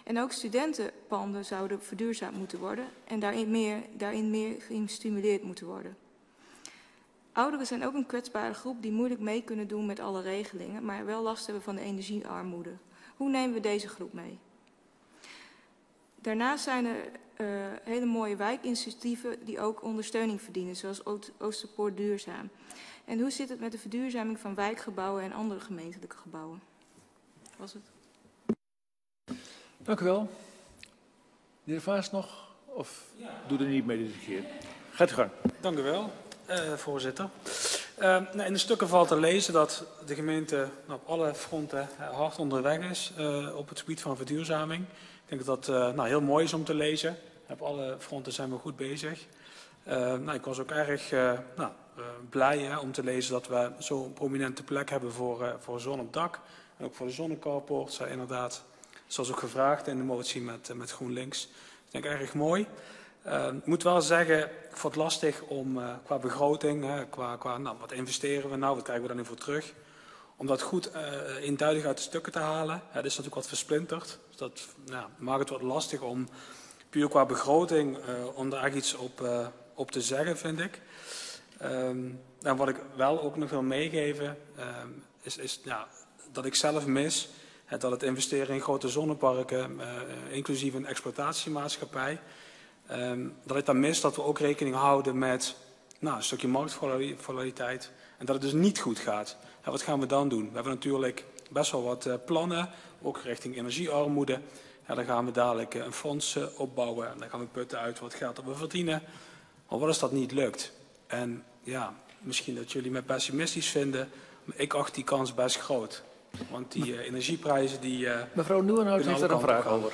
En ook studentenpanden zouden verduurzaamd moeten worden en daarin meer, daarin meer gestimuleerd moeten worden. Ouderen zijn ook een kwetsbare groep die moeilijk mee kunnen doen met alle regelingen, maar wel last hebben van de energiearmoede. Hoe nemen we deze groep mee? Daarnaast zijn er uh, hele mooie wijkinitiatieven die ook ondersteuning verdienen, zoals Oosterpoort Duurzaam. En hoe zit het met de verduurzaming van wijkgebouwen en andere gemeentelijke gebouwen? Dat was het. Dank u wel. Meneer Vaas nog? Of ja. Doe er niet mee deze keer? Gaat u gang. Dank u wel, uh, voorzitter. Uh, nou, in de stukken valt te lezen dat de gemeente nou, op alle fronten uh, hard onderweg is uh, op het gebied van verduurzaming. Ik denk dat dat uh, nou, heel mooi is om te lezen. Op alle fronten zijn we goed bezig. Uh, nou, ik was ook erg uh, nou, uh, blij hè, om te lezen dat we zo'n prominente plek hebben voor, uh, voor zon op dak. En ook voor de zonnecarport, zei inderdaad, zoals ook gevraagd in de motie met, uh, met GroenLinks. Ik denk erg mooi. Uh, ik moet wel zeggen, ik vond het lastig om uh, qua begroting, uh, qua, qua nou, wat investeren we nou, wat krijgen we daar nu voor terug, om dat goed uh, eenduidig uit de stukken te halen. Het is natuurlijk wat versplinterd, dus dat nou, maakt het wat lastig om puur qua begroting uh, om daar echt iets op, uh, op te zeggen, vind ik. Um, en wat ik wel ook nog wil meegeven, um, is, is ja, dat ik zelf mis hè, dat het investeren in grote zonneparken, uh, inclusief een exploitatiemaatschappij, um, dat ik dan mis dat we ook rekening houden met nou, een stukje marktvolatiliteit en dat het dus niet goed gaat. Ja, wat gaan we dan doen? We hebben natuurlijk best wel wat uh, plannen, ook richting energiearmoede. Ja, dan gaan we dadelijk uh, een fonds uh, opbouwen en dan gaan we putten uit wat geld dat we verdienen. Maar wat als dat niet lukt? En ja, misschien dat jullie me pessimistisch vinden, maar ik acht die kans best groot. Want die uh, energieprijzen die... Uh, Mevrouw Nieuwenhout heeft daar een vraag over.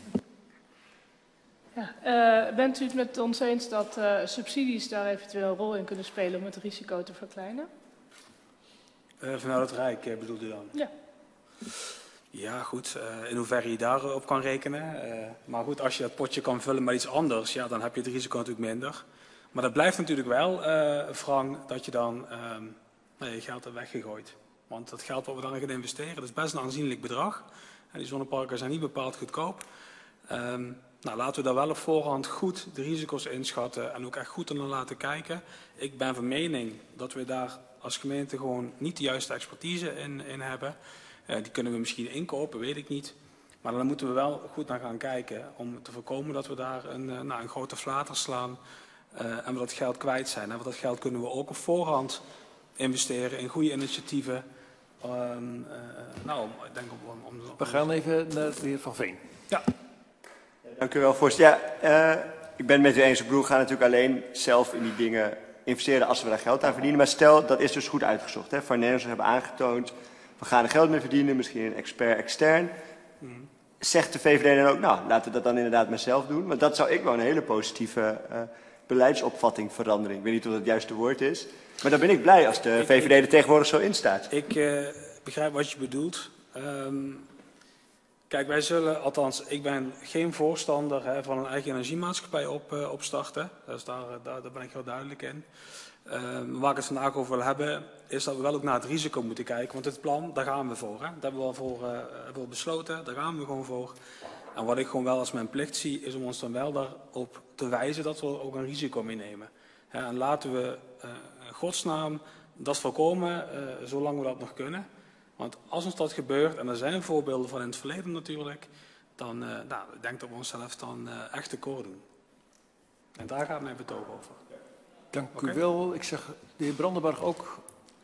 Ja, uh, bent u het met ons eens dat uh, subsidies daar eventueel een rol in kunnen spelen om het risico te verkleinen? Uh, vanuit het Rijk uh, bedoelt u dan? Ja. Ja, goed. Uh, in hoeverre je daarop kan rekenen. Uh, maar goed, als je dat potje kan vullen met iets anders, ja, dan heb je het risico natuurlijk minder. Maar dat blijft natuurlijk wel, uh, Frank, dat je dan uh, nou, je geld er weggegooid. Want dat geld wat we dan gaan investeren, dat is best een aanzienlijk bedrag. En die zonneparken zijn niet bepaald goedkoop. Um, nou, laten we daar wel op voorhand goed de risico's inschatten en ook echt goed naar laten kijken. Ik ben van mening dat we daar als gemeente gewoon niet de juiste expertise in, in hebben. Uh, die kunnen we misschien inkopen, weet ik niet. Maar dan moeten we wel goed naar gaan kijken om te voorkomen dat we daar een, uh, nou, een grote flater slaan uh, en we dat geld kwijt zijn. En dat geld kunnen we ook op voorhand investeren in goede initiatieven. Um, uh, nou, ik denk om, om, om, we gaan even naar de heer Van Veen. Ja. Dank u wel, voorzitter. Ja, uh, ik ben het met u eens. Ik bedoel, we gaan natuurlijk alleen zelf in die dingen investeren als we daar geld aan verdienen. Maar stel, dat is dus goed uitgezocht. Hè. Van Nederlanders hebben aangetoond, we gaan er geld mee verdienen, misschien een expert extern. Hmm. Zegt de V V D dan ook, nou, laten we dat dan inderdaad maar zelf doen. Want dat zou ik wel een hele positieve uh, beleidsopvatting verandering. Ik weet niet of dat het juiste woord is. Maar dan ben ik blij als de ik, V V D er tegenwoordig zo in staat. Ik uh, begrijp wat je bedoelt. Um, Kijk, wij zullen, althans, ik ben geen voorstander hè, van een eigen energiemaatschappij op, uh, opstarten. Dus daar, daar, daar ben ik heel duidelijk in. Uh, waar ik het vandaag over wil hebben, is dat we wel ook naar het risico moeten kijken. Want het plan, daar gaan we voor. Hè. Daar hebben we al voor uh, hebben we besloten, daar gaan we gewoon voor. En wat ik gewoon wel als mijn plicht zie, is om ons dan wel daarop te wijzen dat we ook een risico meenemen. Ja, en laten we uh, in godsnaam dat voorkomen, uh, zolang we dat nog kunnen. Want als ons dat gebeurt, en er zijn voorbeelden van in het verleden natuurlijk, dan uh, nou, ik denk dat we onszelf dan uh, echt tekort doen. En daar gaat mijn betoog over. Dank okay. u wel. Ik zeg de heer Brandenburg ook.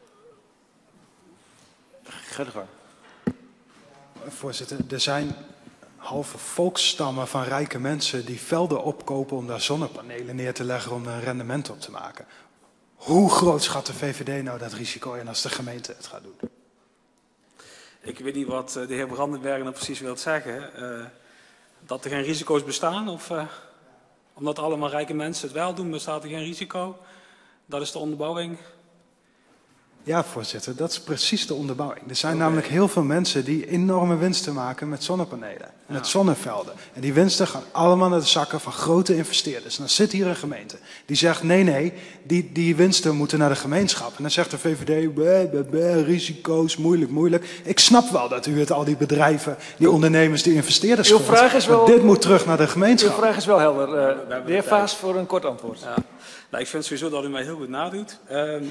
Ga er gang. Voorzitter, er zijn halve volksstammen van rijke mensen die velden opkopen om daar zonnepanelen neer te leggen om er een rendement op te maken. Hoe groot schat de V V D nou dat risico in als de gemeente het gaat doen? Ik weet niet wat de heer Brandenberg nou precies wil zeggen. Uh, dat er geen risico's bestaan of uh, omdat allemaal rijke mensen het wel doen, bestaat er geen risico. Dat is de onderbouwing Ja, voorzitter, dat is precies de onderbouwing. Er zijn okay. namelijk heel veel mensen die enorme winsten maken met zonnepanelen, ja. met zonnevelden. En die winsten gaan allemaal naar de zakken van grote investeerders. En dan zit hier een gemeente die zegt, nee, nee, die, die winsten moeten naar de gemeenschap. En dan zegt de V V D, bleh, bleh, bleh, risico's, moeilijk, moeilijk. Ik snap wel dat u het al die bedrijven, die ondernemers, die investeerders Uw vraag is wel, dit moet terug naar de gemeenschap. Uw vraag is wel helder. Uh, de heer Vaas voor een kort antwoord. Ja. Nou, ik vind sowieso dat u mij heel goed nadoet. Um,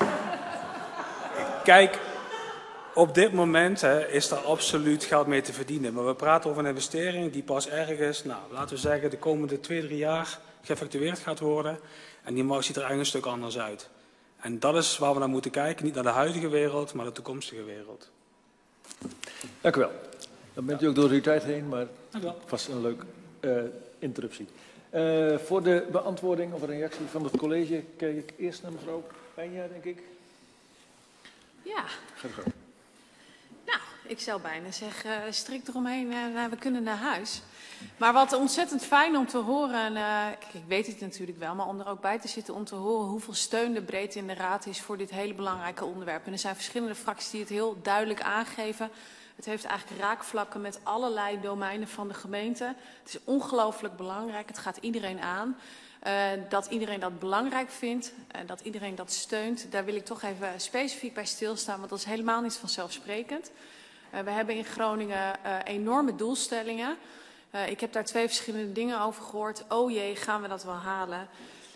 Kijk, op dit moment hè, is er absoluut geld mee te verdienen. Maar we praten over een investering die pas ergens, nou, laten we zeggen, de komende twee, drie jaar geëffectueerd gaat worden. En die markt ziet er eigenlijk een stuk anders uit. En dat is waar we naar moeten kijken. Niet naar de huidige wereld, maar de toekomstige wereld. Dank u wel. Dan bent u ook door uw tijd heen, maar Dank u wel. vast een leuke uh, interruptie. Uh, voor de beantwoording of reactie van het college kijk ik eerst naar mevrouw Peña, denk ik. Ja. Nou, ik zou bijna zeggen, uh, strikt eromheen, uh, we kunnen naar huis. Maar wat ontzettend fijn om te horen, uh, kijk, ik weet het natuurlijk wel, maar om er ook bij te zitten om te horen hoeveel steun er breed in de Raad is voor dit hele belangrijke onderwerp. En er zijn verschillende fracties die het heel duidelijk aangeven. Het heeft eigenlijk raakvlakken met allerlei domeinen van de gemeente. Het is ongelooflijk belangrijk, het gaat iedereen aan. Uh, dat iedereen dat belangrijk vindt, uh, dat iedereen dat steunt, daar wil ik toch even specifiek bij stilstaan, want dat is helemaal niet vanzelfsprekend. Uh, we hebben in Groningen uh, enorme doelstellingen. Uh, ik heb daar twee verschillende dingen over gehoord. Oh jee, gaan we dat wel halen?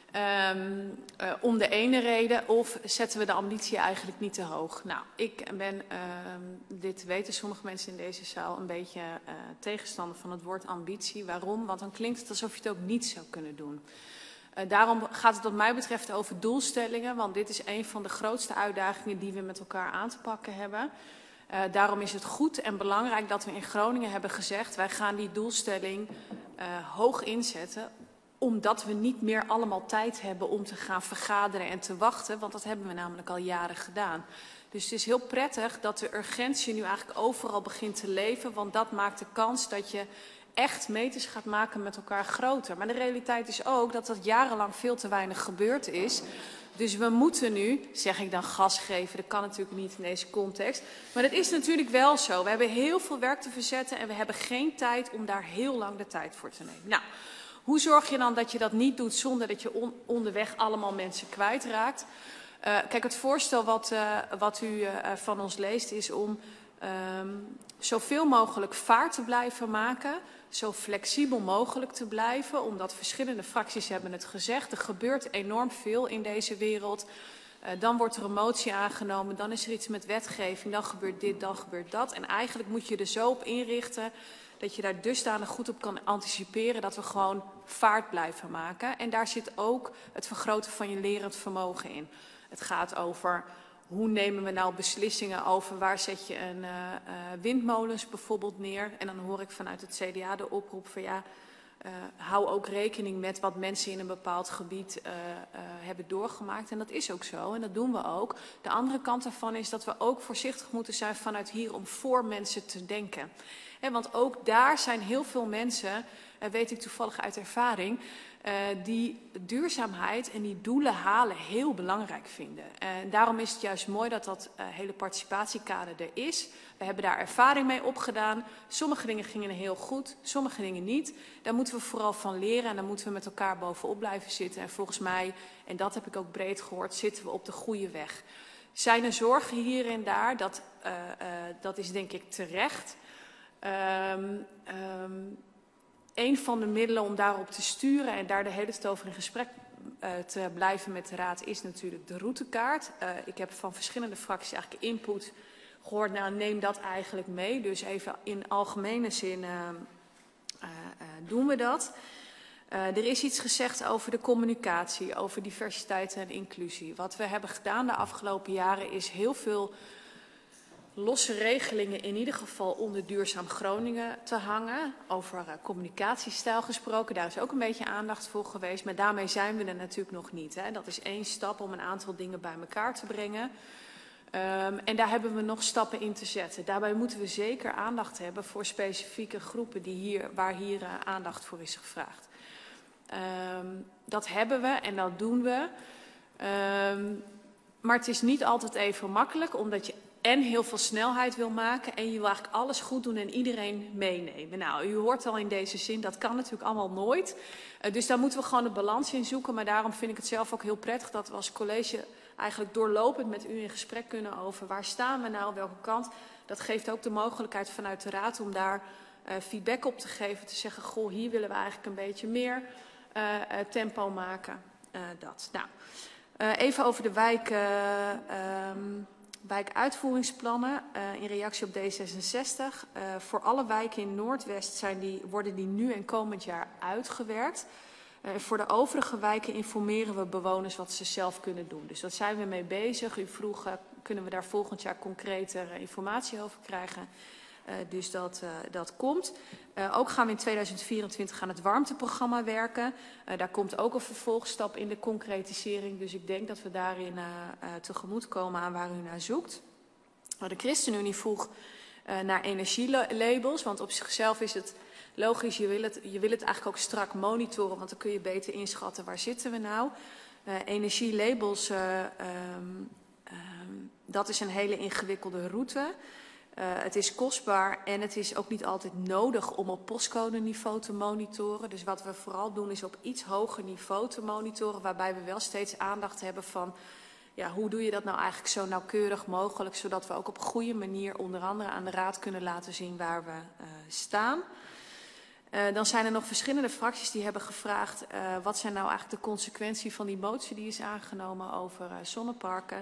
Um, uh, om de ene reden, of zetten we de ambitie eigenlijk niet te hoog? Nou, ik ben, uh, dit weten sommige mensen in deze zaal, een beetje uh, tegenstander van het woord ambitie. Waarom? Want dan klinkt het alsof je het ook niet zou kunnen doen. Uh, daarom gaat het wat mij betreft over doelstellingen, want dit is een van de grootste uitdagingen die we met elkaar aan te pakken hebben. Uh, daarom is het goed en belangrijk dat we in Groningen hebben gezegd, wij gaan die doelstelling uh, hoog inzetten, omdat we niet meer allemaal tijd hebben om te gaan vergaderen en te wachten, want dat hebben we namelijk al jaren gedaan. Dus het is heel prettig dat de urgentie nu eigenlijk overal begint te leven, want dat maakt de kans dat je echt meters gaat maken met elkaar groter. Maar de realiteit is ook dat dat jarenlang veel te weinig gebeurd is. Dus we moeten nu, zeg ik dan, gas geven. Dat kan natuurlijk niet in deze context. Maar het is natuurlijk wel zo. We hebben heel veel werk te verzetten en we hebben geen tijd om daar heel lang de tijd voor te nemen. Nou, hoe zorg je dan dat je dat niet doet zonder dat je on onderweg allemaal mensen kwijtraakt? Uh, kijk, het voorstel wat, uh, wat u uh, van ons leest is om um, zoveel mogelijk vaart te blijven maken, zo flexibel mogelijk te blijven, omdat verschillende fracties hebben het gezegd. Er gebeurt enorm veel in deze wereld. Uh, dan wordt er een motie aangenomen, dan is er iets met wetgeving, dan gebeurt dit, dan gebeurt dat. En eigenlijk moet je er zo op inrichten dat je daar dusdanig goed op kan anticiperen dat we gewoon vaart blijven maken. En daar zit ook het vergroten van je lerend vermogen in. Het gaat over hoe nemen we nou beslissingen over waar zet je een uh, uh, windmolens bijvoorbeeld neer. En dan hoor ik vanuit het C D A de oproep van ja, uh, hou ook rekening met wat mensen in een bepaald gebied uh, uh, hebben doorgemaakt. En dat is ook zo en dat doen we ook. De andere kant daarvan is dat we ook voorzichtig moeten zijn vanuit hier om voor mensen te denken. He, want ook daar zijn heel veel mensen, uh, weet ik toevallig uit ervaring, uh, die duurzaamheid en die doelen halen heel belangrijk vinden. En daarom is het juist mooi dat dat uh, hele participatiekader er is. We hebben daar ervaring mee opgedaan. Sommige dingen gingen heel goed, sommige dingen niet. Daar moeten we vooral van leren en daar moeten we met elkaar bovenop blijven zitten. En volgens mij, en dat heb ik ook breed gehoord, zitten we op de goede weg. Zijn er zorgen hier en daar? Dat, uh, uh, dat is denk ik terecht. Um, um, een van de middelen om daarop te sturen en daar de hele tijd over in gesprek uh, te blijven met de Raad is natuurlijk de routekaart. Uh, ik heb van verschillende fracties eigenlijk input gehoord, nou neem dat eigenlijk mee. Dus even in algemene zin uh, uh, uh, doen we dat. Uh, er is iets gezegd over de communicatie, over diversiteit en inclusie. Wat we hebben gedaan de afgelopen jaren is heel veel losse regelingen in ieder geval onder Duurzaam Groningen te hangen. Over uh, communicatiestijl gesproken, daar is ook een beetje aandacht voor geweest. Maar daarmee zijn we er natuurlijk nog niet. Hè. Dat is één stap om een aantal dingen bij elkaar te brengen. Um, en daar hebben we nog stappen in te zetten. Daarbij moeten we zeker aandacht hebben voor specifieke groepen die hier, waar hier uh, aandacht voor is gevraagd. Um, dat hebben we en dat doen we. Um, maar het is niet altijd even makkelijk, omdat je en heel veel snelheid wil maken en je wil eigenlijk alles goed doen en iedereen meenemen. Nou, u hoort al in deze zin, dat kan natuurlijk allemaal nooit. Uh, dus daar moeten we gewoon de balans in zoeken. Maar daarom vind ik het zelf ook heel prettig dat we als college eigenlijk doorlopend met u in gesprek kunnen over waar staan we nou, welke kant. Dat geeft ook de mogelijkheid vanuit de raad om daar uh, feedback op te geven. Te zeggen, goh, hier willen we eigenlijk een beetje meer uh, uh, tempo maken. Uh, dat. Nou, uh, even over de wijk... Uh, um, Wijkuitvoeringsplannen, uh, in reactie op D zesenzestig. Uh, voor alle wijken in Noordwest zijn die, worden die nu en komend jaar uitgewerkt. Uh, voor de overige wijken informeren we bewoners wat ze zelf kunnen doen. Dus daar zijn we mee bezig. U vroeg, uh, kunnen we daar volgend jaar concreter uh, informatie over krijgen. Uh, dus dat, uh, dat komt. Uh, ook gaan we in tweeduizend vierentwintig aan het warmteprogramma werken. Uh, daar komt ook een vervolgstap in de concretisering. Dus ik denk dat we daarin uh, uh, tegemoet komen aan waar u naar zoekt. Uh, de ChristenUnie vroeg uh, naar energielabels. Want op zichzelf is het logisch, je wil het, je wil het eigenlijk ook strak monitoren. Want dan kun je beter inschatten waar zitten we nou. Uh, energielabels, uh, um, um, dat is een hele ingewikkelde route. Uh, het is kostbaar en het is ook niet altijd nodig om op postcode-niveau te monitoren. Dus wat we vooral doen is op iets hoger niveau te monitoren, waarbij we wel steeds aandacht hebben van, ja, hoe doe je dat nou eigenlijk zo nauwkeurig mogelijk, zodat we ook op een goede manier onder andere aan de raad kunnen laten zien waar we uh, staan. Uh, dan zijn er nog verschillende fracties die hebben gevraagd, uh, wat zijn nou eigenlijk de consequenties van die motie die is aangenomen over uh, zonneparken.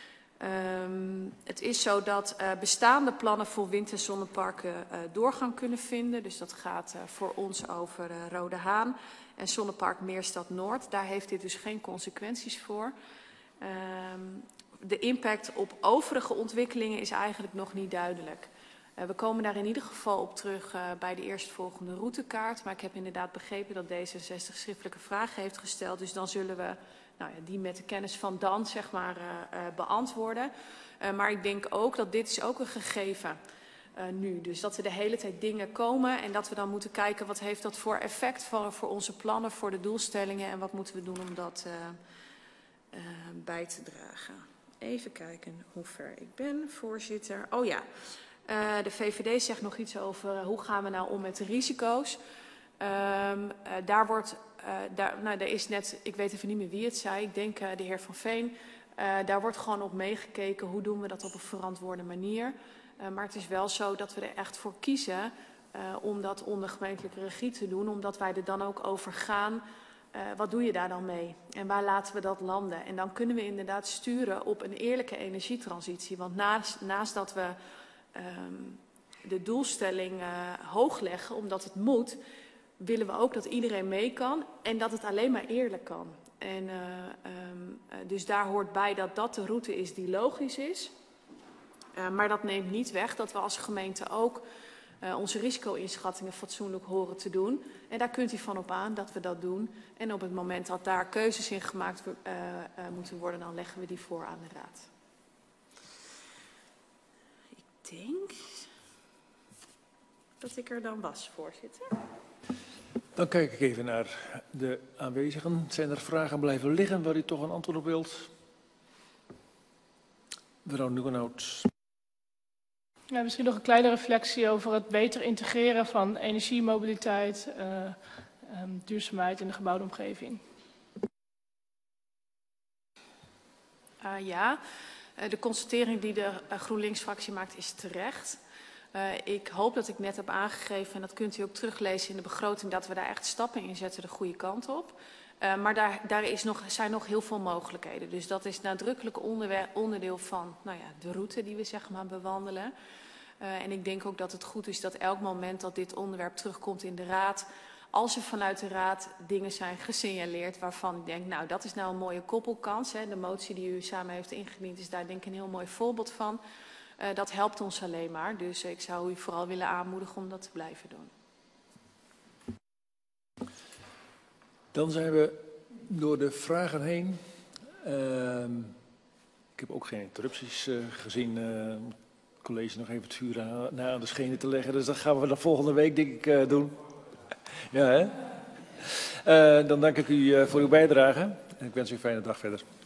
Um, het is zo dat uh, bestaande plannen voor wind- en zonneparken uh, doorgang kunnen vinden. Dus dat gaat uh, voor ons over uh, Rode Haan en zonnepark Meerstad Noord. Daar heeft dit dus geen consequenties voor. Um, de impact op overige ontwikkelingen is eigenlijk nog niet duidelijk. Uh, we komen daar in ieder geval op terug uh, bij de eerstvolgende routekaart. Maar ik heb inderdaad begrepen dat D zesenzestig schriftelijke vragen heeft gesteld. Dus dan zullen we nou ja, die met de kennis van dan zeg maar uh, uh, beantwoorden. Uh, maar ik denk ook dat dit is ook een gegeven uh, nu. Dus dat er de hele tijd dingen komen en dat we dan moeten kijken wat heeft dat voor effect voor, voor onze plannen, voor de doelstellingen en wat moeten we doen om dat uh, uh, bij te dragen. Even kijken hoe ver ik ben, voorzitter. Oh ja, uh, de V V D zegt nog iets over uh, hoe gaan we nou om met de risico's. Um, uh, daar wordt, uh, daar, nou, daar is net, ik weet even niet meer wie het zei, ik denk uh, de heer Van Veen. Uh, daar wordt gewoon op meegekeken, hoe doen we dat op een verantwoorde manier. Uh, maar het is wel zo dat we er echt voor kiezen uh, om dat onder gemeentelijke regie te doen. Omdat wij er dan ook over gaan, uh, wat doe je daar dan mee? En waar laten we dat landen? En dan kunnen we inderdaad sturen op een eerlijke energietransitie. Want naast, naast dat we um, de doelstelling uh, hoog leggen, omdat het moet, willen we ook dat iedereen mee kan en dat het alleen maar eerlijk kan. En, uh, um, uh, dus daar hoort bij dat dat de route is die logisch is. Uh, maar dat neemt niet weg dat we als gemeente ook uh, onze risico-inschattingen fatsoenlijk horen te doen. En daar kunt u van op aan dat we dat doen. En op het moment dat daar keuzes in gemaakt uh, uh, moeten worden, dan leggen we die voor aan de raad. Ik denk dat ik er dan was, voorzitter. Dan kijk ik even naar de aanwezigen. Zijn er vragen blijven liggen waar u toch een antwoord op wilt? Mevrouw Nieuwenhout. Ja, misschien nog een kleine reflectie over het beter integreren van energie, mobiliteit, uh, um, duurzaamheid in de gebouwde omgeving. Uh, ja, uh, de constatering die de uh, GroenLinks-fractie maakt is terecht. Uh, ik hoop dat ik net heb aangegeven, en dat kunt u ook teruglezen in de begroting, dat we daar echt stappen in zetten de goede kant op. Uh, maar daar, daar is nog, zijn nog heel veel mogelijkheden. Dus dat is nadrukkelijk onderdeel van nou ja, de route die we zeg maar bewandelen. Uh, en ik denk ook dat het goed is dat elk moment dat dit onderwerp terugkomt in de raad, als er vanuit de raad dingen zijn gesignaleerd waarvan ik denk, nou dat is nou een mooie koppelkans. Hè. De motie die u samen heeft ingediend is daar denk ik een heel mooi voorbeeld van. Uh, dat helpt ons alleen maar. Dus ik zou u vooral willen aanmoedigen om dat te blijven doen. Dan zijn we door de vragen heen. Uh, ik heb ook geen interrupties uh, gezien. Uh, het college nog even het vuur aan, aan de schenen te leggen. Dus dat gaan we dan volgende week denk ik uh, doen. Ja, hè? Uh, dan dank ik u uh, voor uw bijdrage. En ik wens u een fijne dag verder.